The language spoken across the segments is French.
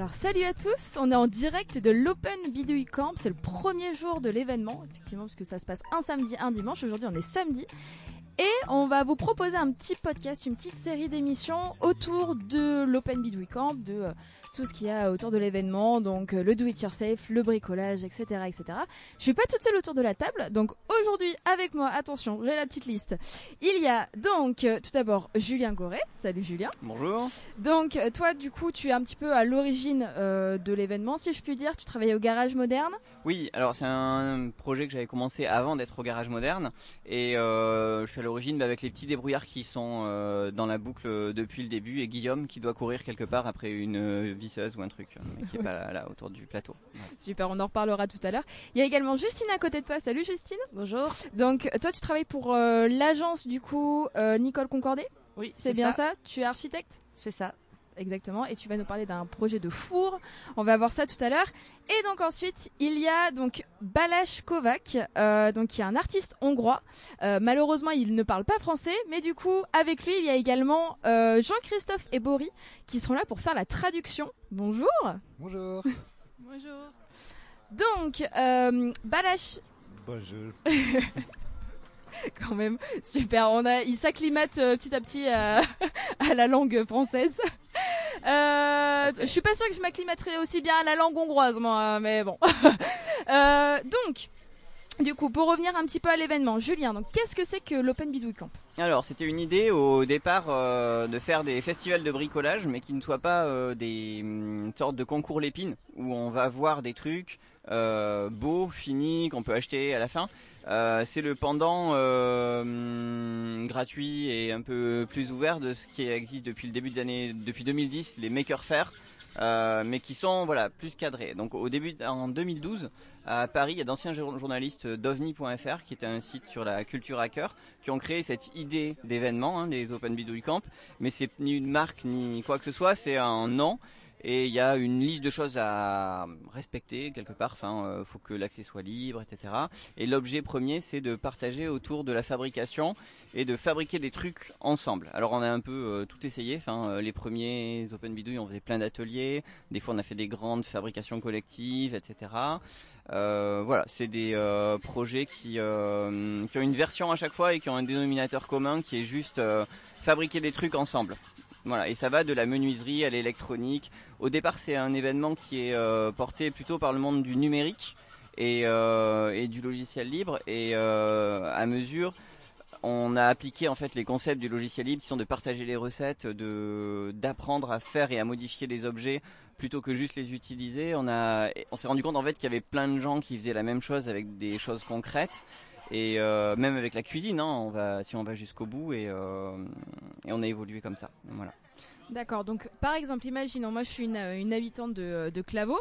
Alors salut à tous, on est en direct de l'Open Bidouille Camp, c'est le premier jour de l'événement, effectivement parce que ça se passe un samedi, un dimanche, aujourd'hui on est samedi. Et on va vous proposer un petit podcast, une petite série d'émissions autour de l'Open Bidouille Camp, de tout ce qu'il y a autour de l'événement, donc le do-it-yourself, le bricolage, etc., etc. Je suis pas toute seule autour de la table, donc aujourd'hui avec moi, attention, j'ai la petite liste. Il y a donc tout d'abord Julien Goret. Salut Julien. Bonjour. Donc toi du coup tu es un petit peu à l'origine de l'événement, si je puis dire, tu travaillais au Garage Moderne. Oui, alors c'est un projet que j'avais commencé avant d'être au Garage Moderne et je suis à l'origine avec les petits débrouillards qui sont dans la boucle depuis le début et Guillaume qui doit courir quelque part après une visseuse ou un truc mais qui est pas là autour du plateau. Ouais. Super, on en reparlera tout à l'heure. Il y a également Justine à côté de toi. Salut Justine. Bonjour. Donc toi tu travailles pour l'agence du coup Nicole Concordet. Oui, c'est bien ça. Tu es architecte. C'est ça. Exactement, et tu vas nous parler d'un projet de four. On va voir ça tout à l'heure. Et donc ensuite, il y a donc Balázs Kovacs, donc qui est un artiste hongrois. Malheureusement, il ne parle pas français, mais du coup, avec lui, il y a également Jean-Christophe et Boris qui seront là pour faire la traduction. Bonjour. Bonjour. Bonjour. Donc, Balázs. Bonjour. Quand même, super. Il s'acclimate petit à petit à la langue française. Je suis pas sûre que je m'acclimaterais aussi bien à la langue hongroise, moi, mais bon. Donc, du coup, pour revenir un petit peu à l'événement, Julien, donc qu'est-ce que c'est que l'Open Bidouille Camp ? Alors c'était une idée au départ de faire des festivals de bricolage mais qui ne soient pas des sortes de concours Lépine où on va voir des trucs beaux, finis, qu'on peut acheter à la fin. C'est le pendant gratuit et un peu plus ouvert de ce qui existe depuis le début des années, depuis 2010, les Maker Faire, mais qui sont voilà plus cadrés. Donc au début, en 2012, à Paris, il y a d'anciens journalistes d'ovni.fr qui était un site sur la culture hacker qui ont créé cette idée d'événement, les Open Bidouille Camp, mais c'est ni une marque ni quoi que ce soit, c'est un nom. Et il y a une liste de choses à respecter quelque part, faut que l'accès soit libre, etc. Et l'objet premier, c'est de partager autour de la fabrication et de fabriquer des trucs ensemble. Alors on a un peu tout essayé, les premiers Open Bidouille, on faisait plein d'ateliers, des fois on a fait des grandes fabrications collectives, etc. Voilà, c'est des projets qui ont une version à chaque fois et qui ont un dénominateur commun qui est juste fabriquer des trucs ensemble. Voilà, et ça va de la menuiserie à l'électronique. Au départ, c'est un événement qui est porté plutôt par le monde du numérique et du logiciel libre. Et à mesure, on a appliqué en fait les concepts du logiciel libre qui sont de partager les recettes, d'apprendre à faire et à modifier des objets plutôt que juste les utiliser. On s'est rendu compte en fait qu'il y avait plein de gens qui faisaient la même chose avec des choses concrètes. Et même avec la cuisine, si on va jusqu'au bout et on a évolué comme ça. Voilà. D'accord, donc par exemple, imaginons, moi je suis une habitante de Claveau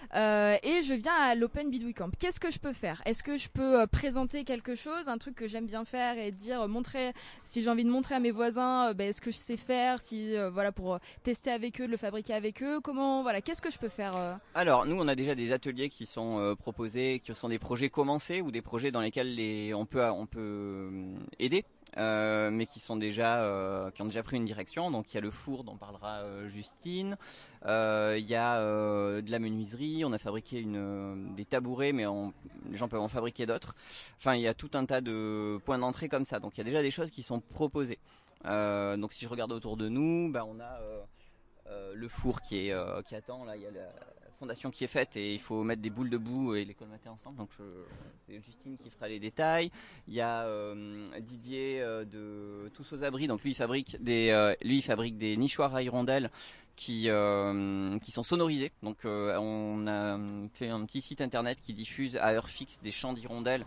et je viens à l'Open Bidouille Camp. Qu'est-ce que je peux faire ? Est-ce que je peux présenter quelque chose, un truc que j'aime bien faire et montrer, si j'ai envie de montrer à mes voisins ce que je sais faire, pour tester avec eux, de le fabriquer avec eux, qu'est-ce que je peux faire Alors nous on a déjà des ateliers qui sont proposés, qui sont des projets commencés ou des projets dans lesquels on peut aider. Mais qui ont déjà pris une direction. Donc il y a le four dont parlera Justine, il y a de la menuiserie, on a fabriqué des tabourets mais les gens peuvent en fabriquer d'autres. Enfin il y a tout un tas de points d'entrée comme ça, donc il y a déjà des choses qui sont proposées. Donc si je regarde autour de nous, on a le four qui attend, là il y a la fondation qui est faite et il faut mettre des boules de boue et les colmater ensemble, donc c'est Justine qui fera les détails. Il y a Didier de Tous aux Abris, donc lui il fabrique des nichoirs à hirondelles qui sont sonorisés. Donc on a fait un petit site internet qui diffuse à heure fixe des chants d'hirondelles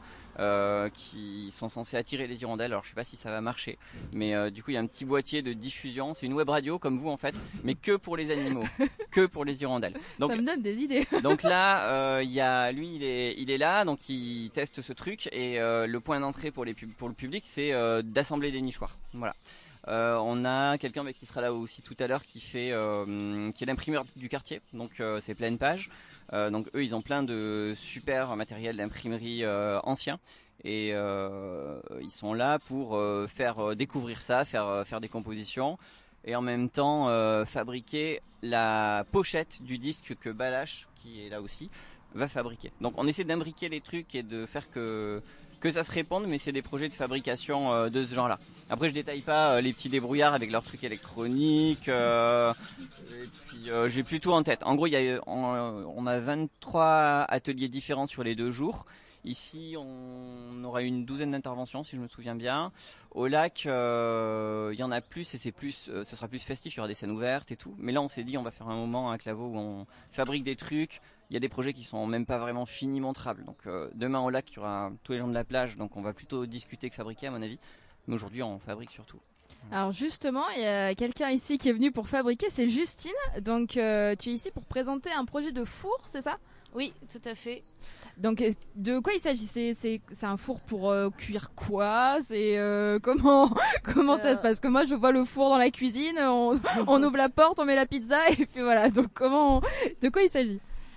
qui sont censés attirer les hirondelles. Alors je sais pas si ça va marcher, mais du coup il y a un petit boîtier de diffusion, c'est une web radio comme vous en fait, mais que pour les animaux, que pour les hirondelles. Donc, ça me donne des idées. Donc là, il est là, donc il teste ce truc et le point d'entrée pour le public, c'est d'assembler des nichoirs. Voilà. On a quelqu'un qui sera là aussi tout à l'heure qui est l'imprimeur du quartier, donc c'est Pleine Page. Donc eux ils ont plein de super matériel d'imprimerie ancien et ils sont là pour faire découvrir ça, faire des compositions. et en même temps fabriquer la pochette du disque que Balash, qui est là aussi, va fabriquer. Donc on essaie d'imbriquer les trucs et de faire que ça se répande, mais c'est des projets de fabrication de ce genre-là. Après, je détaille pas les petits débrouillards avec leurs trucs électroniques. Et puis, j'ai plus tout en tête. En gros, on a 23 ateliers différents sur les 2 jours. Ici, on aura une douzaine d'interventions, si je me souviens bien. Au lac, il y en a plus et ce sera plus festif. Il y aura des scènes ouvertes et tout. Mais là, on s'est dit, on va faire un moment à Claveau où on fabrique des trucs. Il y a des projets qui sont même pas vraiment finis montrables. Donc demain au lac, il y aura tous les gens de la plage. Donc on va plutôt discuter que fabriquer à mon avis. Mais aujourd'hui, on fabrique surtout. Alors justement, il y a quelqu'un ici qui est venu pour fabriquer, c'est Justine. Donc tu es ici pour présenter un projet de four, c'est ça ? Oui, tout à fait. Donc de quoi il s'agit ? C'est un four pour cuire quoi ? C'est comment ça se passe ? Parce que moi je vois le four dans la cuisine, on ouvre la porte, on met la pizza et puis voilà. Donc de quoi il s'agit ?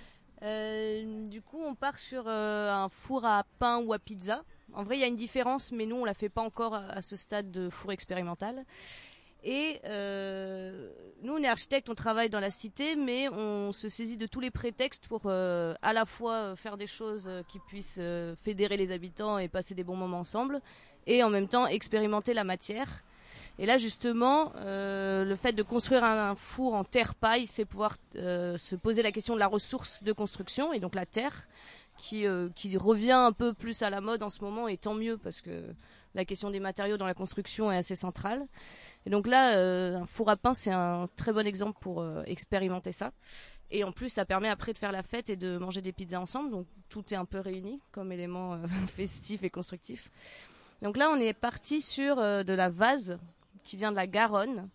Du coup, on part sur un four à pain ou à pizza. En vrai, il y a une différence, mais nous, on la fait pas encore à ce stade de four expérimental. Et nous, on est architectes, on travaille dans la cité, mais on se saisit de tous les prétextes pour à la fois faire des choses qui puissent fédérer les habitants et passer des bons moments ensemble, et en même temps expérimenter la matière. Et là, justement, le fait de construire un four en terre-paille, c'est pouvoir se poser la question de la ressource de construction, et donc la terre, qui revient un peu plus à la mode en ce moment, et tant mieux, parce que la question des matériaux dans la construction est assez centrale. Et donc là, un four à pain, c'est un très bon exemple pour expérimenter ça. Et en plus, ça permet après de faire la fête et de manger des pizzas ensemble, donc tout est un peu réuni comme élément festif et constructif. Donc là, on est parti sur de la vase qui vient de la Garonne.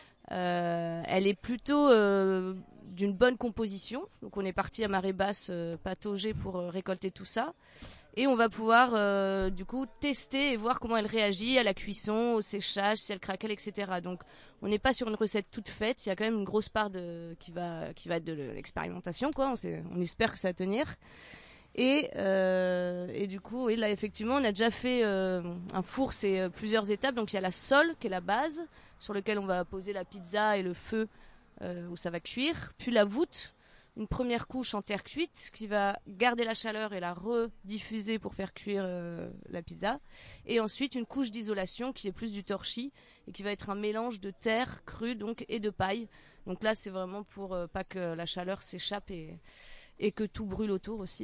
Elle est plutôt d'une bonne composition. Donc on est parti à marée basse patauger pour récolter tout ça. Et on va pouvoir du coup tester et voir comment elle réagit à la cuisson, au séchage, si elle craquelle, etc. Donc on n'est pas sur une recette toute faite. Il y a quand même une grosse part qui va être de l'expérimentation, quoi. On espère que ça va tenir. Et du coup, et là effectivement, on a déjà fait un four, c'est plusieurs étapes. Donc il y a la sole qui est la base, sur lequel on va poser la pizza et le feu où ça va cuire. Puis la voûte, une première couche en terre cuite qui va garder la chaleur et la rediffuser pour faire cuire la pizza. Et ensuite une couche d'isolation qui est plus du torchis et qui va être un mélange de terre crue donc et de paille. Donc là, c'est vraiment pour pas que la chaleur s'échappe et que tout brûle autour aussi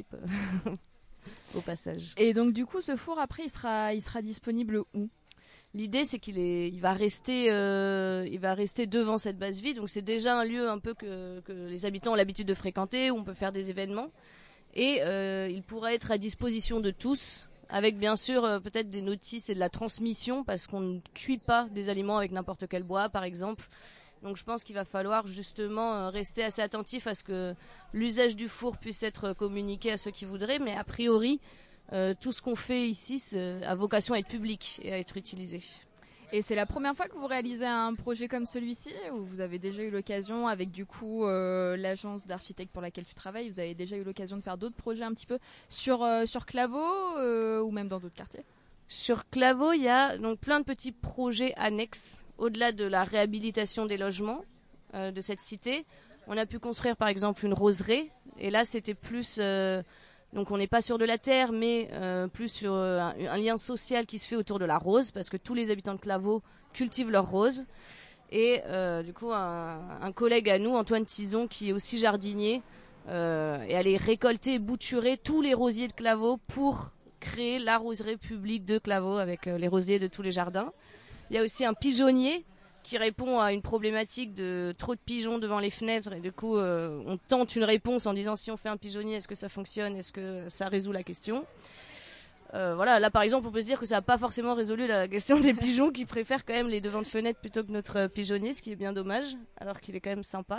au passage. Et donc du coup, ce four après, il sera disponible où ? L'idée, c'est qu'il va rester devant cette base vide. Donc c'est déjà un lieu un peu que les habitants ont l'habitude de fréquenter, où on peut faire des événements. Et il pourra être à disposition de tous, avec bien sûr peut-être des notices et de la transmission, parce qu'on ne cuit pas des aliments avec n'importe quel bois, par exemple. Donc je pense qu'il va falloir justement rester assez attentif à ce que l'usage du four puisse être communiqué à ceux qui voudraient. Mais a priori, tout ce qu'on fait ici a vocation à être public et à être utilisé. Et c'est la première fois que vous réalisez un projet comme celui-ci, ou vous avez déjà eu l'occasion avec du coup l'agence d'architectes pour laquelle tu travailles, vous avez déjà eu l'occasion de faire d'autres projets un petit peu sur Claveau ou même dans d'autres quartiers ? Sur Claveau, il y a donc plein de petits projets annexes. Au-delà de la réhabilitation des logements de cette cité, on a pu construire par exemple une roseraie. Et là, c'était plus... donc on n'est pas sur de la terre, mais plus sur un lien social qui se fait autour de la rose, parce que tous les habitants de Claveau cultivent leur rose. Et du coup, un collègue à nous, Antoine Tison, qui est aussi jardinier, est allé récolter et bouturer tous les rosiers de Claveau pour créer la roseraie publique de Claveau avec les rosiers de tous les jardins. Il y a aussi un pigeonnier qui répond à une problématique de trop de pigeons devant les fenêtres, et du coup on tente une réponse en disant si on fait un pigeonnier, est-ce que ça fonctionne, est-ce que ça résout la question. Voilà, là par exemple on peut se dire que ça n'a pas forcément résolu la question des pigeons qui préfèrent quand même les devants de fenêtres plutôt que notre pigeonnier, ce qui est bien dommage alors qu'il est quand même sympa.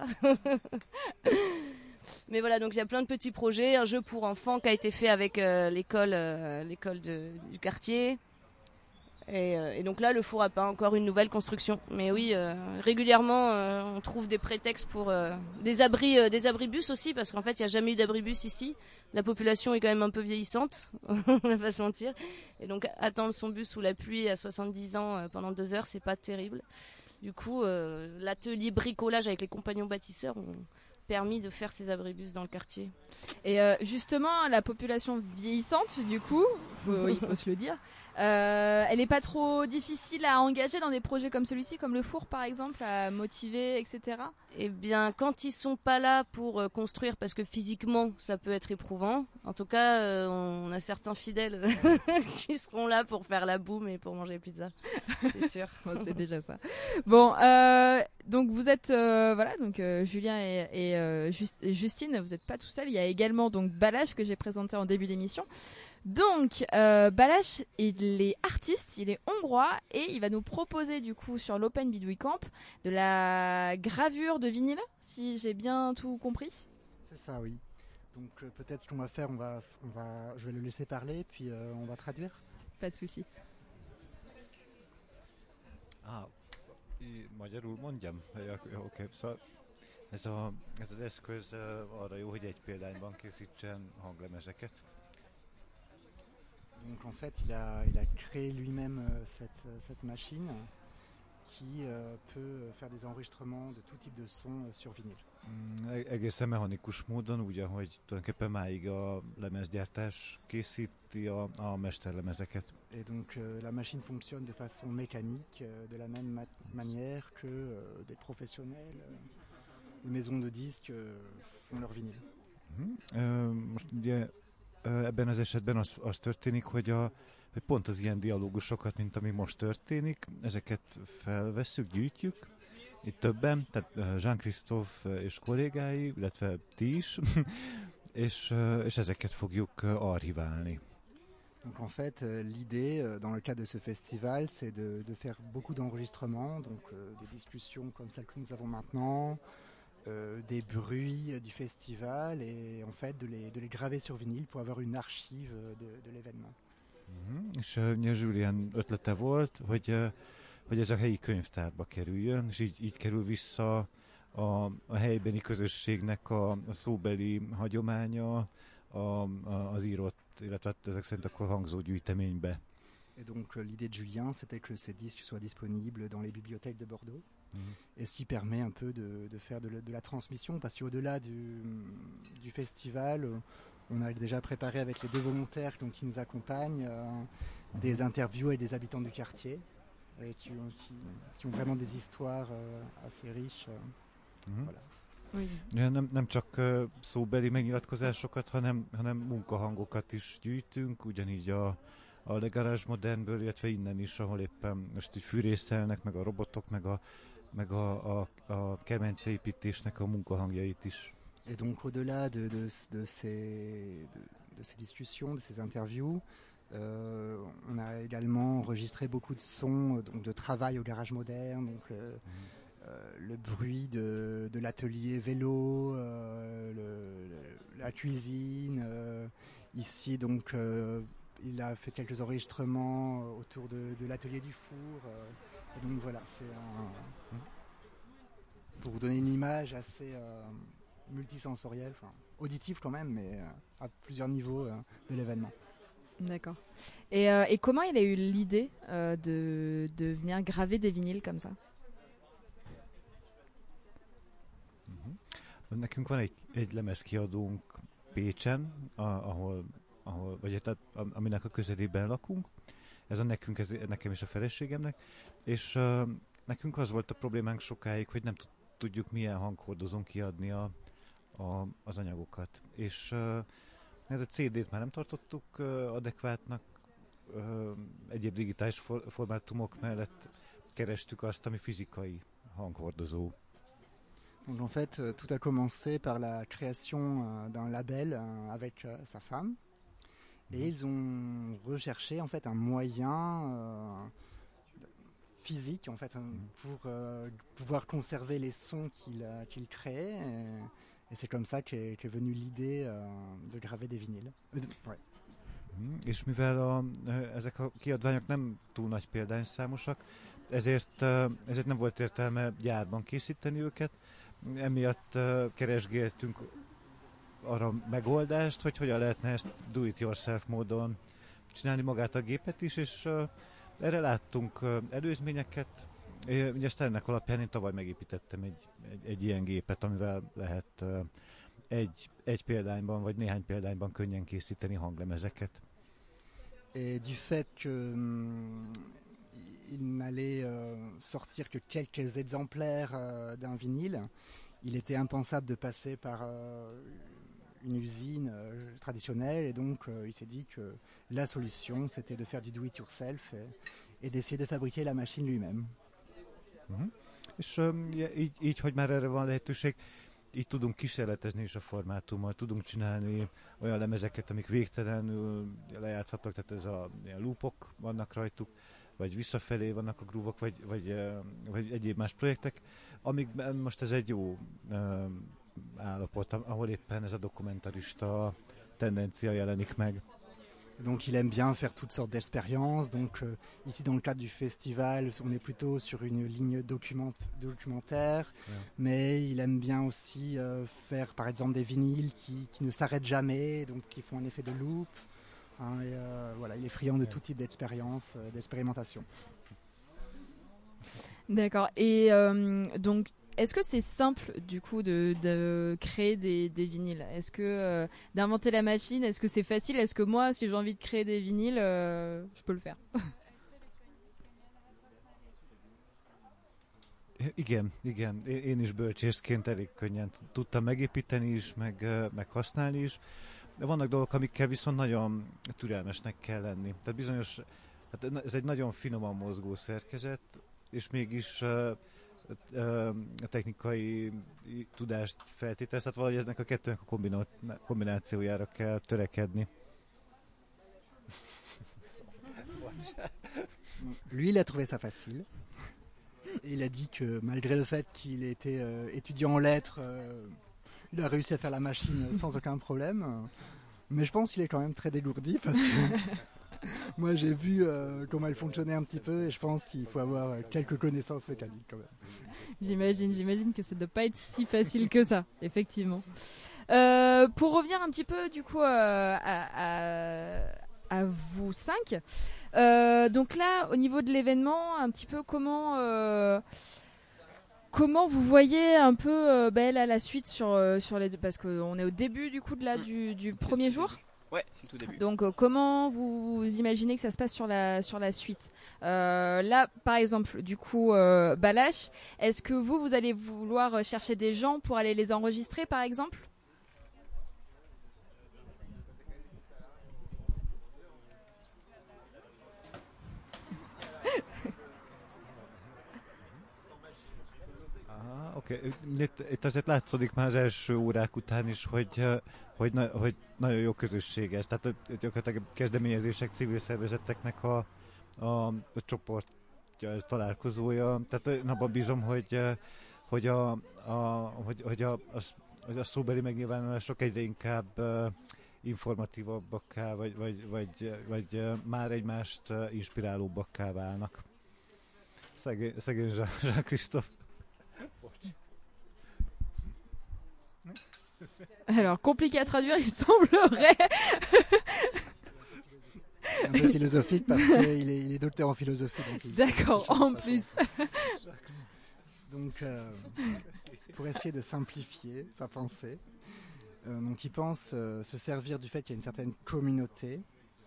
Mais voilà, donc il y a plein de petits projets, un jeu pour enfants qui a été fait avec l'école du quartier. Et donc là, le four à pain, encore une nouvelle construction. Mais oui, régulièrement, on trouve des prétextes pour des abribus aussi, parce qu'en fait, il n'y a jamais eu d'abribus ici. La population est quand même un peu vieillissante, on va pas se mentir. Et donc, attendre son bus sous la pluie à 70 ans pendant 2 heures, c'est pas terrible. Du coup, l'atelier bricolage avec les compagnons bâtisseurs ont permis de faire ces abribus dans le quartier. Et justement, la population vieillissante, du coup, il faut se le dire, elle n'est pas trop difficile à engager dans des projets comme celui-ci, comme le four par exemple, à motiver, etc. Eh bien, quand ils sont pas là pour construire, parce que physiquement, ça peut être éprouvant. En tout cas, on a certains fidèles qui seront là pour faire la boum et pour manger pizza. C'est sûr. Bon, c'est déjà ça. Bon, donc vous êtes, Julien et Justine, vous n'êtes pas tout seul. Il y a également donc Balázs que j'ai présenté en début d'émission. Donc, Balázs, il est artiste, il est hongrois et il va nous proposer du coup sur l'Open Bidouille Camp de la gravure de vinyle, si j'ai bien tout compris. C'est ça, oui. Donc peut-être ce qu'on va faire, je vais le laisser parler puis on va traduire. Pas de souci. Magyarul mondjam? Oké, szóval ez az eszköz arra jó, hogy egy példányban készítsen hanglemezeket. Donc en fait, il a créé lui-même cette machine qui peut faire des enregistrements de tout type de son sur vinyle. Egészen mechanikus módon, úgy, ahogy tulajdonképpen máig a lemezgyártás készíti a mesterlemezeket. Et donc la machine fonctionne de façon mécanique, de la même manière que des professionnels, des maisons de disques font leur vinyle. Most ugye ebben az esetben az történik, hogy pont az ilyen dialógusokat, mint ami most történik, ezeket felvesszük, gyűjtjük, itt többen, tehát Jean-Christophe és kollégái, illetve ti is, és ezeket fogjuk archiválni. Donc en fait, l'idée dans le cadre de ce festival, c'est de faire beaucoup d'enregistrements, donc des discussions comme celle que nous avons maintenant, des bruits du festival et en fait de les graver sur vinyle pour avoir une archive de l'événement. És Julien ötlete volt, hogy ez a helyi könyvtárba kerüljön, és így kerül vissza a helybeni közösségnek a szóbeli hagyománya az írott, illetve ezek szerint akkor hangzó gyűjteménybe. Et donc l'idée de Julien, c'était que ces disques soient disponibles dans les bibliothèques de Bordeaux. Et ce qui permet un peu de faire de la transmission, parce qu'au-delà du festival, on a déjà préparé avec les deux volontaires qui nous accompagnent des interviews avec des habitants du quartier qui ont vraiment des histoires assez riches. Voilà. Oui. Nem csak szóbeli megnyilatkozásokat, hanem munkahangokat is gyűjtünk, ugyanígy a Garage Modernből, illetve innen is, ahol éppen most így fűrészelnek, meg a robotok, meg a kemenceépítésnek a munkahangjait is. Et donc au-delà de ces discussions, de ces interviews, on a également enregistré beaucoup de sons donc de travail au garage moderne, donc le bruit de l'atelier vélo, la cuisine. Ici donc il a fait quelques enregistrements autour de l'atelier du four. Et donc voilà, c'est pour vous donner une image assez multisensorielle, auditive quand même, mais à plusieurs niveaux de l'événement. D'accord. Et comment il a eu l'idée de venir graver des vinyles comme ça? Nekünk van egy lemezkiadónk Pécsen, aminek a közelében lakunk. Ez nekem és a feleségemnek. És nekünk az volt a problémánk sokáig, hogy nem tudjuk milyen hanghordozón kiadni az anyagokat. És ez a CD-t már nem tartottuk adekvátnak, egyéb digitális formátumok mellett kerestük azt, ami fizikai hanghordozó. Donc en fait, tout a commencé par la création d'un label avec sa femme. Et ils ont recherché en fait un moyen physique en fait pour pouvoir conserver les sons qu'il créait. Et c'est comme ça qu'est venue l'idée de graver des vinyles. Ouais. És mivel ezek a kiadványok nem túl nagy példányszámosak, ezért nem volt értelme gyárban készíteni őket. Emiatt keresgéltünk arra megoldást, hogy hogyan lehetne ezt do-it-yourself módon csinálni magát a gépet is, és erre láttunk előzményeket, Ugye ezt ennek alapján én tavaly megépítettem egy ilyen gépet, amivel lehet egy példányban, vagy néhány példányban könnyen készíteni hanglemezeket. Et du fait que il n'allait sortir que quelques exemplaires d'un vinyle, il était impensable de passer par une usine traditionnelle, et donc il s'est dit que la solution c'était de faire du do-it-yourself et d'essayer de fabriquer la machine lui-même. És így, hogy már erre van lehetőség, így tudunk kísérletezni is a formátummal, tudunk csinálni olyan lemezeket, amik végtelenül lejátszhatók, tehát ez ilyen loopok vannak rajtuk, vagy visszafelé vannak a groove-ok, vagy egyéb más projektek, amíg most ez egy jó állapot, ahol éppen ez a dokumentarista tendencia jelenik meg. Donc il aime bien faire toutes sortes d'expériences. Donc ici dans le cadre du festival, on est plutôt sur une ligne documentaire, mais il aime bien aussi faire par exemple des vinyles qui ne s'arrêtent jamais, donc qui font un effet de loop. Voilà, il est friand de tout type d'expérience, d'expérimentation. D'accord. Et donc, est-ce que c'est simple du coup de créer des vinyles? Est-ce que d'inventer la machine, est-ce que c'est facile? Est-ce que moi, si j'ai envie de créer des vinyles, je peux le faire? Igen. Én is bölcsészként elég könnyen tudtam megépíteni is, meg használni is. De vannak dolgok, amikkel viszont nagyon türelmesnek kell lenni. Tehát bizonyos, hát ez egy nagyon finoman mozgó szerkezet, és mégis a technikai tudást feltételez, tehát valahogy ennek a kettőnek a kombinációjára kell törekedni. Lui, il a trouvé ça facile. Et il a dit que malgré le fait qu'il était étudiant en lettres, il a réussi à faire la machine sans aucun problème. Mais je pense qu'il est quand même très dégourdi parce que moi j'ai vu comment elle fonctionnait un petit peu et je pense qu'il faut avoir quelques connaissances mécaniques quand même. J'imagine que ça ne doit pas être si facile que ça, effectivement. Pour revenir un petit peu du coup à vous cinq, donc là au niveau de l'événement, un petit peu comment vous voyez un peu là, la suite sur les deux, parce qu'on est au début du coup du premier jour. Ouais, c'est le tout début. Donc comment vous imaginez que ça se passe sur la suite? Là par exemple du coup Balázs, est-ce que vous allez vouloir chercher des gens pour aller les enregistrer par exemple? Oké. Itt azért látszódik már az első órák után is, hogy nagyon jó közösség ez. Tehát gyakorlatilag kezdeményezések, civil szervezeteknek a csoportja, találkozója. Tehát én abban bízom, hogy a szóbeli megnyilvánulások egyre inkább informatívabbaká, vagy már egymást inspirálóbbakká válnak. Szegény Jean-Christophe. Alors, compliqué à traduire, il semblerait. Un peu philosophique parce qu'il est docteur en philosophie. D'accord, en plus. Donc, pour essayer de simplifier sa pensée, donc il pense se servir du fait qu'il y a une certaine communauté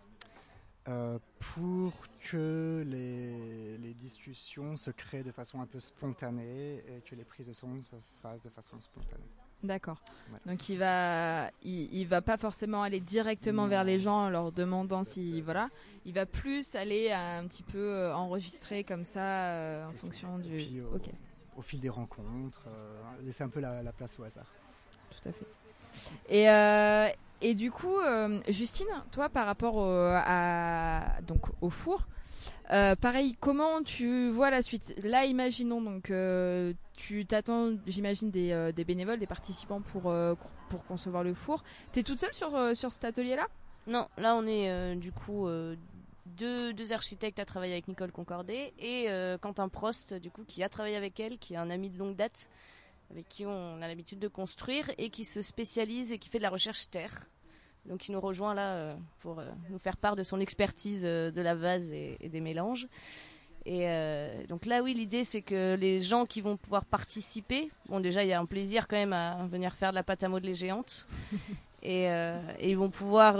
pour que les discussions se créent de façon un peu spontanée et que les prises de son se fassent de façon spontanée. D'accord. Ouais. Donc il va pas forcément aller directement vers les gens en leur demandant si voilà. Il va plus aller un petit peu enregistrer comme ça en fonction du. Puis, au fil des rencontres, laisser un peu la place au hasard. Tout à fait. Et du coup, Justine, toi par rapport au four, pareil, comment tu vois la suite? Là, imaginons donc tu t'attends, j'imagine des bénévoles, des participants pour concevoir le four. T'es toute seule sur cet atelier-là? Non, là on est du coup deux architectes à travailler avec Nicole Concordet et Quentin Prost du coup qui a travaillé avec elle, qui est un ami de longue date avec qui on a l'habitude de construire et qui se spécialise et qui fait de la recherche terre. Donc il nous rejoint là pour nous faire part de son expertise de la vase et des mélanges. Et donc là, oui, l'idée, c'est que les gens qui vont pouvoir participer, bon, déjà, il y a un plaisir quand même à venir faire de la pâte à modeler géante. Et ils vont pouvoir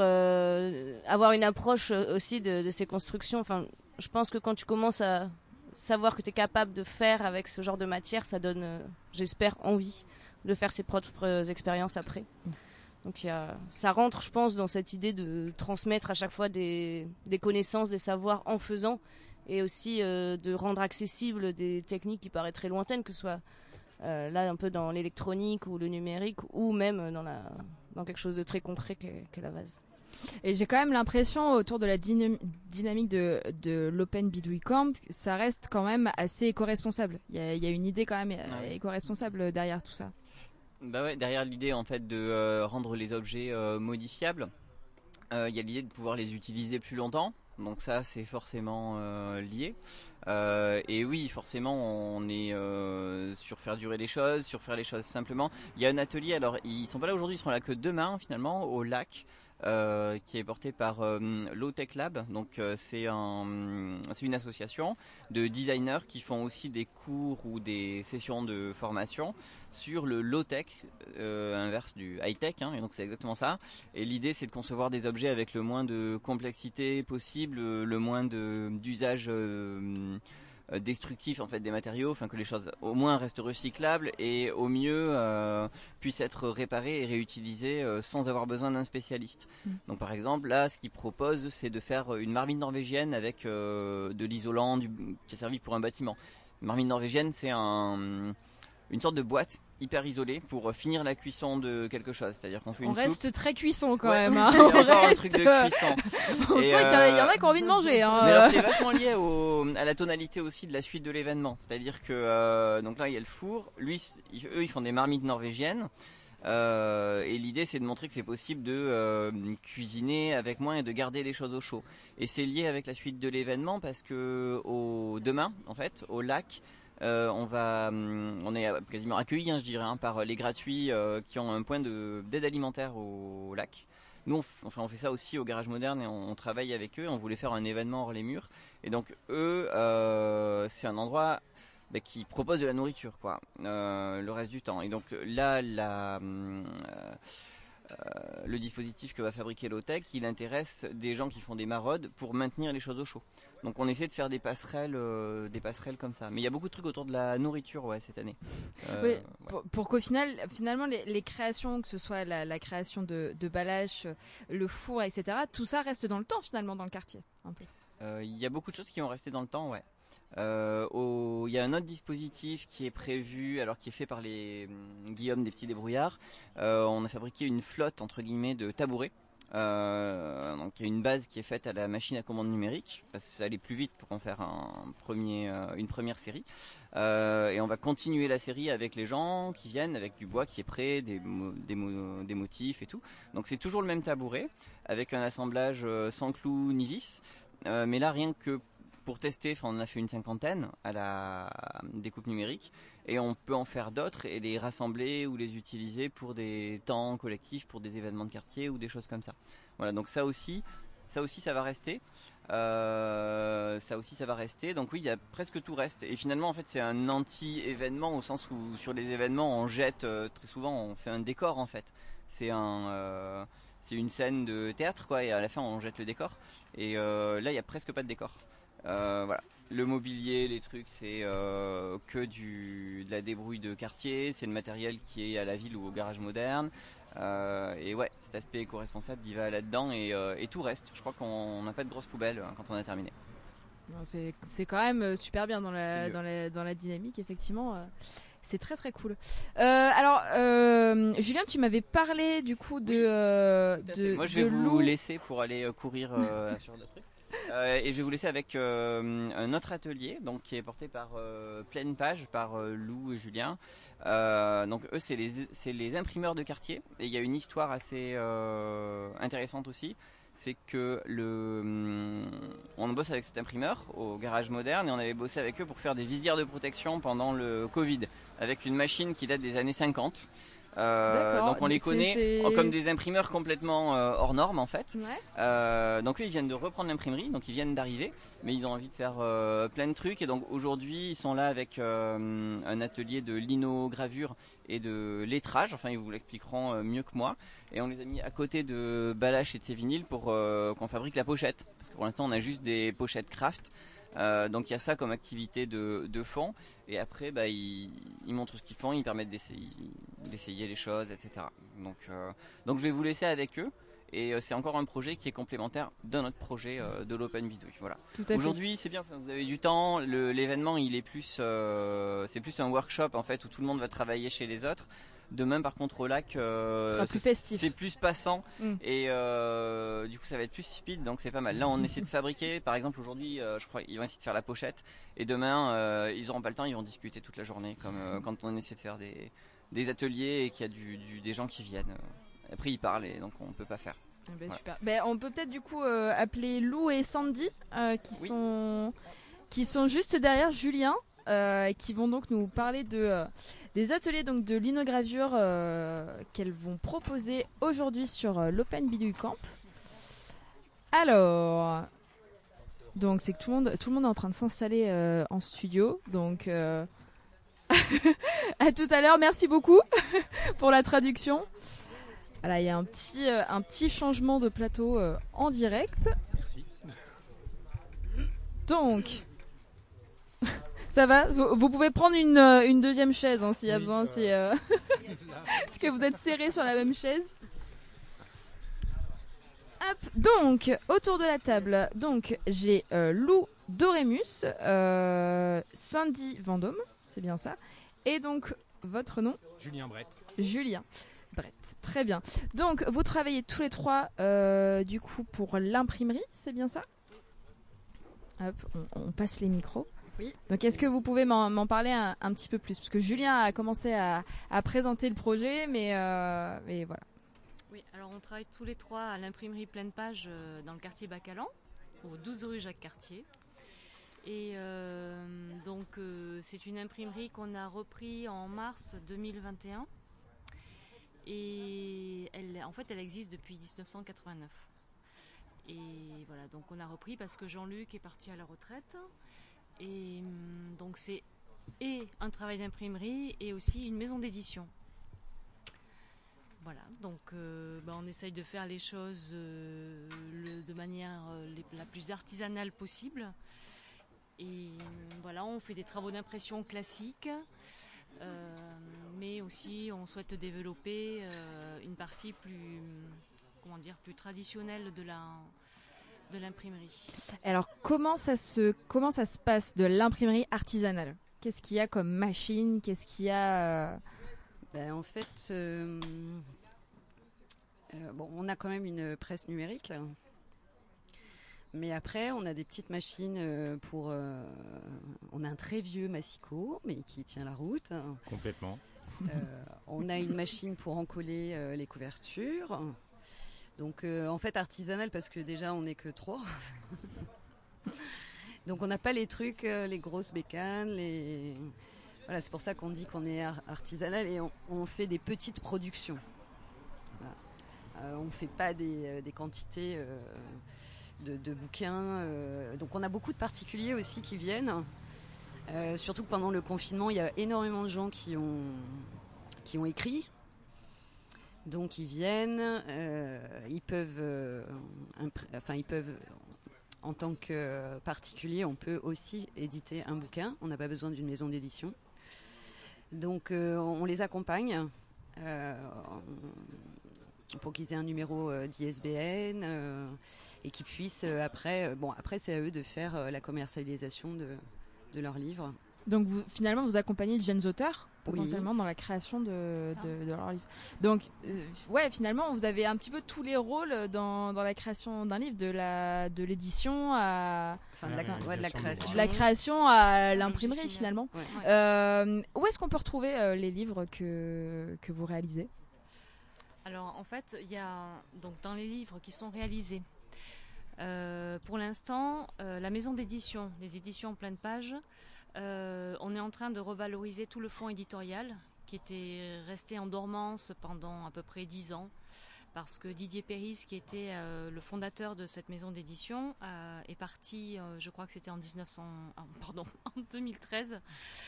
avoir une approche aussi de ces constructions. Enfin, je pense que quand tu commences à savoir que tu es capable de faire avec ce genre de matière, ça donne, j'espère, envie de faire ses propres expériences après. Donc ça rentre, je pense, dans cette idée de transmettre à chaque fois des connaissances, des savoirs en faisant, et aussi de rendre accessibles des techniques qui paraissent très lointaines, que ce soit là un peu dans l'électronique ou le numérique, ou même dans quelque chose de très concret qu'est la vase. Et j'ai quand même l'impression, autour de la dynamique de l'Open Bidouille Camp, ça reste quand même assez éco-responsable. Il y a une idée quand même éco-responsable derrière tout ça. Bah ouais, derrière l'idée en fait de rendre les objets modifiables, il y a l'idée de pouvoir les utiliser plus longtemps. Donc ça, c'est forcément lié. Et oui, forcément, on est sur faire durer les choses, sur faire les choses simplement. Il y a un atelier, alors ils sont pas là aujourd'hui, ils seront là que demain finalement au lac. Qui est porté par Low Tech Lab. Donc c'est une association de designers qui font aussi des cours ou des sessions de formation sur le low tech, inverse du high tech, hein, et donc c'est exactement ça. Et l'idée, c'est de concevoir des objets avec le moins de complexité possible, le moins d'usage destructif en fait des matériaux, enfin que les choses au moins restent recyclables et au mieux puissent être réparées et réutilisées sans avoir besoin d'un spécialiste. Donc par exemple là, ce qu'ils proposent, c'est de faire une marmite norvégienne avec de l'isolant qui a servi pour un bâtiment. Une marmite norvégienne, c'est une sorte de boîte hyper isolée pour finir la cuisson de quelque chose. C'est-à-dire qu'on fait une soupe. On reste très cuisson quand même. Il Hein. y a encore un truc de cuisson. On sent qu'il y en a qui ont envie de manger. Hein. Mais alors c'est vachement lié à la tonalité aussi de la suite de l'événement. C'est-à-dire que donc là il y a le four. Eux ils font des marmites norvégiennes. Et l'idée c'est de montrer que c'est possible de cuisiner avec moins et de garder les choses au chaud. Et c'est lié avec la suite de l'événement parce que demain en fait au lac. On est quasiment accueillis, je dirais, par les gratuits qui ont un point d'aide alimentaire au lac. Nous, on fait ça aussi au Garage Moderne et on travaille avec eux. On voulait faire un événement hors les murs. Et donc, eux, c'est un endroit qui propose de la nourriture, quoi, le reste du temps. Et donc là, le dispositif que va fabriquer Lowtech, il intéresse des gens qui font des maraudes pour maintenir les choses au chaud. Donc on essaie de faire des passerelles comme ça. Mais il y a beaucoup de trucs autour de la nourriture cette année. Oui, pour qu'au finalement les créations, que ce soit la création de Balache, le four, etc., tout ça reste dans le temps finalement dans le quartier. Un peu. Il y a beaucoup de choses qui vont rester dans le temps, ouais. Il y a un autre dispositif qui est prévu, alors qui est fait par les Guillaume des Petits Débrouillards. On a fabriqué une flotte entre guillemets de tabourets. Donc il y a une base qui est faite à la machine à commande numérique parce que ça allait plus vite pour en faire une première série. Et on va continuer la série avec les gens qui viennent avec du bois qui est prêt, des motifs et tout. Donc c'est toujours le même tabouret avec un assemblage sans clous ni vis. Mais là rien que pour tester, on en a fait une 50aine à la découpe numérique et on peut en faire d'autres et les rassembler ou les utiliser pour des temps collectifs, pour des événements de quartier ou des choses comme ça. Voilà, donc ça aussi ça va rester. Donc oui, il y a presque tout reste. Et finalement, en fait, c'est un anti-événement au sens où sur les événements, on jette très souvent, on fait un décor en fait. C'est une scène de théâtre quoi, et à la fin, on jette le décor. Et là, il y a presque pas de décor. Voilà. Le mobilier, les trucs, c'est que de la débrouille de quartier, c'est le matériel qui est à la ville ou au Garage Moderne. Et ouais, cet aspect éco-responsable, il va là-dedans et tout reste. Je crois qu'on n'a pas de grosses poubelles quand on a terminé. C'est quand même super bien dans la dynamique, effectivement. C'est très très cool. Alors, Julien, tu m'avais parlé du coup de moi, je vais vous laisser pour aller courir sur d'autres trucs. Et je vais vous laisser avec un autre atelier donc, qui est porté par Pleine Page, par Lou et Julien. Donc eux c'est les imprimeurs de quartier et il y a une histoire assez intéressante aussi. C'est que on bosse avec cet imprimeur au Garage Moderne et on avait bossé avec eux pour faire des visières de protection pendant le Covid avec une machine qui date des années 50. Donc on les connaît c'est- comme des imprimeurs complètement hors normes en fait. Ouais. Donc eux ils viennent de reprendre l'imprimerie, donc ils viennent d'arriver, mais ils ont envie de faire plein de trucs et donc aujourd'hui ils sont là avec un atelier de linogravure et de lettrage, enfin ils vous l'expliqueront mieux que moi, et on les a mis à côté de Balache et de ses vinyles pour qu'on fabrique la pochette, parce que pour l'instant on a juste des pochettes craft. Donc il y a ça comme activité de fond, et après ils montrent ce qu'ils font, ils permettent d'essayer les choses, etc. Donc je vais vous laisser avec eux, et c'est encore un projet qui est complémentaire de notre projet de l'Open Bidouille. Voilà. Tout à fait. Aujourd'hui c'est bien, vous avez du temps, l'événement il est plus, c'est plus un workshop en fait où tout le monde va travailler chez les autres. Demain par contre au lac sera plus festif. c'est plus passant et du coup ça va être plus speed, donc c'est pas mal. Là on essaie de fabriquer, par exemple aujourd'hui je crois ils vont essayer de faire la pochette, et demain ils auront pas le temps, ils vont discuter toute la journée comme quand on essaie de faire des ateliers et qu'il y a des gens qui viennent. Après ils parlent et donc on peut pas faire. Eh ben, Voilà. super. Ben, on peut peut-être du coup appeler Lou et Sandy qui sont juste derrière Julien, qui vont donc nous parler des ateliers donc de linogravure qu'elles vont proposer aujourd'hui sur l'Open Bidouille Camp. Alors, donc c'est que tout le monde est en train de s'installer en studio, donc à tout à l'heure. Merci beaucoup pour la traduction. Voilà, il y a un petit changement de plateau en direct. Merci. Donc, ça va, vous pouvez prendre une deuxième chaise s'il y a besoin. Est-ce que vous êtes serrés sur la même chaise? Hop, donc, autour de la table, donc j'ai Lou Dorémus, Sandy Vendôme, c'est bien ça. Et donc, votre nom? Julien Brett. Julien Brett, très bien. Donc, vous travaillez tous les trois, du coup, pour l'imprimerie, c'est bien ça? Hop, on passe les micros. Oui. Donc, est-ce que vous pouvez m'en parler un petit peu plus? Parce que Julien a commencé à présenter le projet, mais voilà. Oui, alors on travaille tous les trois à l'imprimerie Pleine Page dans le quartier Bacalan, au 12 rue Jacques Cartier. Et donc c'est une imprimerie qu'on a repris en mars 2021. Et elle existe depuis 1989. Et voilà, donc on a repris parce que Jean-Luc est parti à la retraite. Et donc c'est un travail d'imprimerie et aussi une maison d'édition. Voilà, donc on essaye de faire les choses de manière la plus artisanale possible. Et voilà, on fait des travaux d'impression classiques. Mais aussi on souhaite développer une partie plus traditionnelle de l'imprimerie. Alors comment ça se passe de l'imprimerie artisanale? Qu'est-ce qu'il y a comme machine? Qu'est-ce qu'il y a En fait, on a quand même une presse numérique. Mais après, on a des petites machines on a un très vieux Massico, mais qui tient la route. Complètement. On a une machine pour encoller les couvertures. Donc, en fait, artisanale, parce que déjà, on n'est que 3. Donc, on n'a pas les trucs, les grosses bécanes, Voilà, c'est pour ça qu'on dit qu'on est artisanal et on fait des petites productions. Voilà. On ne fait pas des quantités... De bouquins. Donc on a beaucoup de particuliers aussi qui viennent. Surtout que pendant le confinement, il y a énormément de gens qui ont écrit. Donc ils viennent, ils peuvent, en tant que particulier, on peut aussi éditer un bouquin. On n'a pas besoin d'une maison d'édition. Donc on les accompagne pour qu'ils aient un numéro d'ISBN. Et qui puissent après c'est à eux de faire la commercialisation de leurs livres. Donc finalement vous accompagnez de jeunes auteurs potentiellement dans la création de leurs livres. Donc finalement vous avez un petit peu tous les rôles dans la création d'un livre, de l'édition à de la création à l'imprimerie finalement. Ouais. Où est-ce qu'on peut retrouver les livres que vous réalisez? Alors en fait il y a donc dans les livres qui sont réalisés. Pour l'instant, la maison d'édition, les éditions Pleine Page, on est en train de revaloriser tout le fonds éditorial qui était resté en dormance pendant à peu près 10 ans. Parce que Didier Péris, qui était le fondateur de cette maison d'édition, est parti, je crois que c'était en 2013.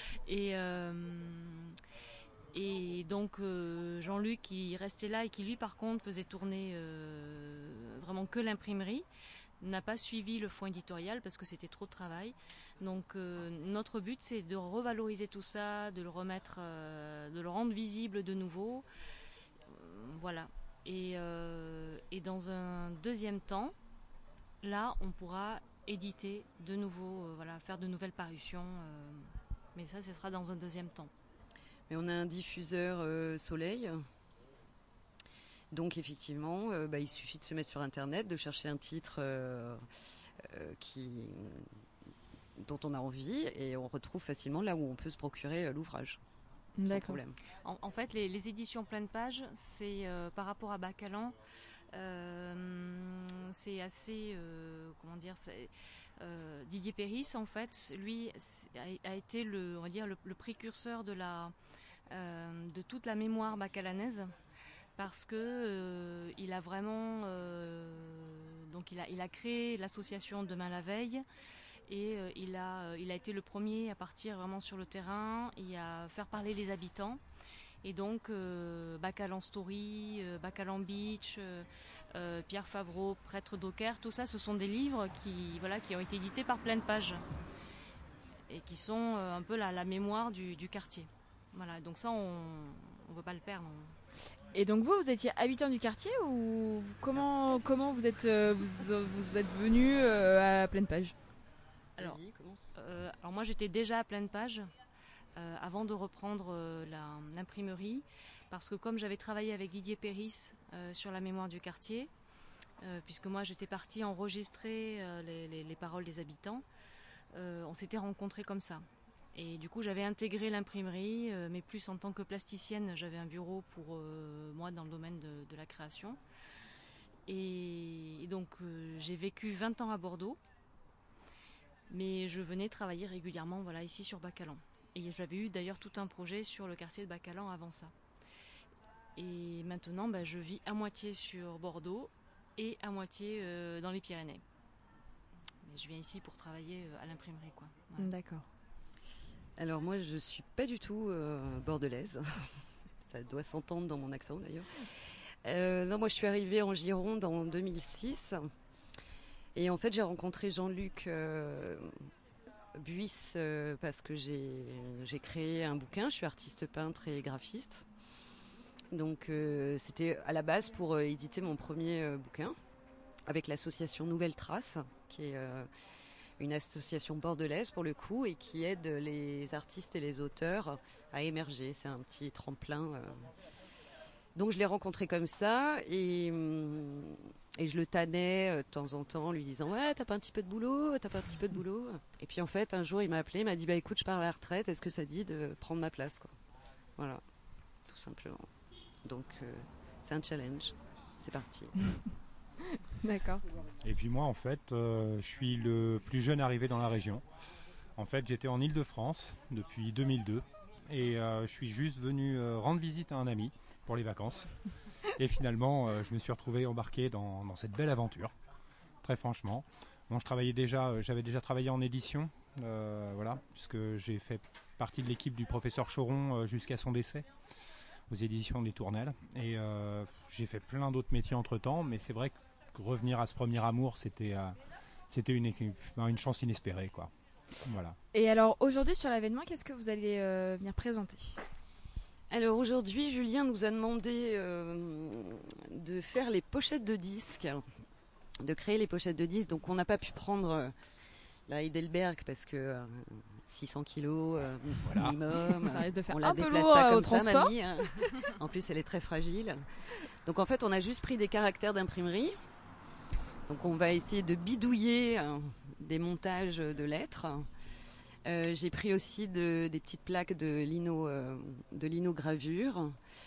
Et donc Jean-Luc, qui restait là et qui lui par contre faisait tourner vraiment que l'imprimerie, n'a pas suivi le fonds éditorial parce que c'était trop de travail. Donc notre but, c'est de revaloriser tout ça, de le remettre, de le rendre visible de nouveau. Voilà. Et dans un deuxième temps, là, on pourra éditer de nouveau, faire de nouvelles parutions. Mais ça, ce sera dans un deuxième temps. Mais on a un diffuseur Soleil. Donc effectivement, il suffit de se mettre sur Internet, de chercher un titre dont on a envie, et on retrouve facilement là où on peut se procurer l'ouvrage. Sans problème. En fait, les éditions pleine page, c'est par rapport à Bacalan, c'est assez, Didier Péris, en fait, lui a été le précurseur de toute la mémoire bacalanaise, parce que il a vraiment, il a créé l'association Demain la veille. Et il a été le premier à partir vraiment sur le terrain et à faire parler les habitants. Et donc Bacalan Story, Bacalan Beach, Pierre Favreau, Prêtre d'Aucaire, tout ça, ce sont des livres qui ont été édités par Pleine Page et qui sont un peu la mémoire du quartier. Voilà, donc ça on ne veut pas le perdre. Et donc vous étiez habitant du quartier ou comment vous êtes venu à Pleine Page? Alors moi j'étais déjà à Pleine Page avant de reprendre l'imprimerie, parce que comme j'avais travaillé avec Didier Péris sur la mémoire du quartier, puisque moi j'étais partie enregistrer les paroles des habitants, on s'était rencontrés comme ça. Et du coup j'avais intégré l'imprimerie, mais plus en tant que plasticienne. J'avais un bureau pour moi dans le domaine de la création. Et donc j'ai vécu 20 ans à Bordeaux. Mais je venais travailler régulièrement ici sur Bacalan. Et j'avais eu d'ailleurs tout un projet sur le quartier de Bacalan avant ça. Et maintenant, je vis à moitié sur Bordeaux et à moitié dans les Pyrénées. Mais je viens ici pour travailler à l'imprimerie, quoi. Voilà. D'accord. Alors moi, je suis pas du tout bordelaise. Ça doit s'entendre dans mon accent d'ailleurs. Non, moi je suis arrivée en Gironde en 2006. Et en fait, j'ai rencontré Jean-Luc Buisse parce que j'ai créé un bouquin. Je suis artiste peintre et graphiste. Donc, c'était à la base pour éditer mon premier bouquin avec l'association Nouvelle Trace, qui est une association bordelaise pour le coup et qui aide les artistes et les auteurs à émerger. C'est un petit tremplin. Donc, je l'ai rencontré comme ça et je le tannais de temps en temps en lui disant « Ouais, t'as pas un petit peu de boulot ? Et puis en fait, un jour, il m'a appelé, il m'a dit « Bah écoute, je pars à la retraite, est-ce que ça dit de prendre ma place ?» quoi. Voilà, tout simplement. Donc, c'est un challenge. C'est parti. D'accord. Et puis moi, en fait, je suis le plus jeune arrivé dans la région. En fait, j'étais en Île-de-France depuis 2002 et je suis juste venu rendre visite à un ami pour les vacances. Et finalement, je me suis retrouvé embarqué dans cette belle aventure, très franchement. Bon, j'avais déjà travaillé en édition, puisque j'ai fait partie de l'équipe du professeur Choron jusqu'à son décès aux éditions des Tournelles. Et j'ai fait plein d'autres métiers entre-temps, mais c'est vrai que revenir à ce premier amour, c'était une chance inespérée, quoi. Voilà. Et alors aujourd'hui sur l'événement, qu'est-ce que vous allez venir présenter ? Alors aujourd'hui, Julien nous a demandé de faire les pochettes de disques, de créer les pochettes de disques. Donc on n'a pas pu prendre la Heidelberg parce que 600 kilos minimum. Ça risque de faire on la un peu déplace lourd pas au comme ça, transport. mamie, hein. En plus, elle est très fragile. Donc en fait, on a juste pris des caractères d'imprimerie. Donc on va essayer de bidouiller des montages de lettres. J'ai pris aussi des petites plaques de linogravure.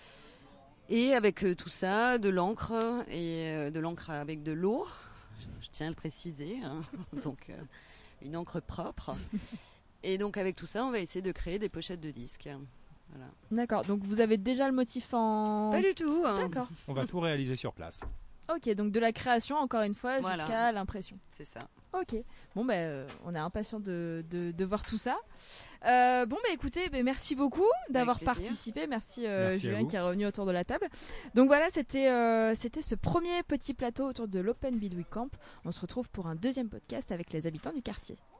Et avec tout ça, de l'encre et de l'encre avec de l'eau. Je tiens à le préciser. Hein. Donc une encre propre. Et donc avec tout ça, on va essayer de créer des pochettes de disques. Voilà. D'accord, donc vous avez déjà le motif en... Pas du tout. Hein. D'accord. On va tout réaliser sur place. Ok, donc de la création, encore une fois, Voilà. jusqu'à l'impression. C'est ça. Ok, bon on est impatient de voir tout ça. Écoutez, merci beaucoup d'avoir plaisir. participé. Merci, Merci à Julien vous. qui est revenu autour de la table. Donc voilà, c'était ce premier petit plateau autour de l'Open Bidouille Camp. On se retrouve pour un deuxième podcast avec les habitants du quartier.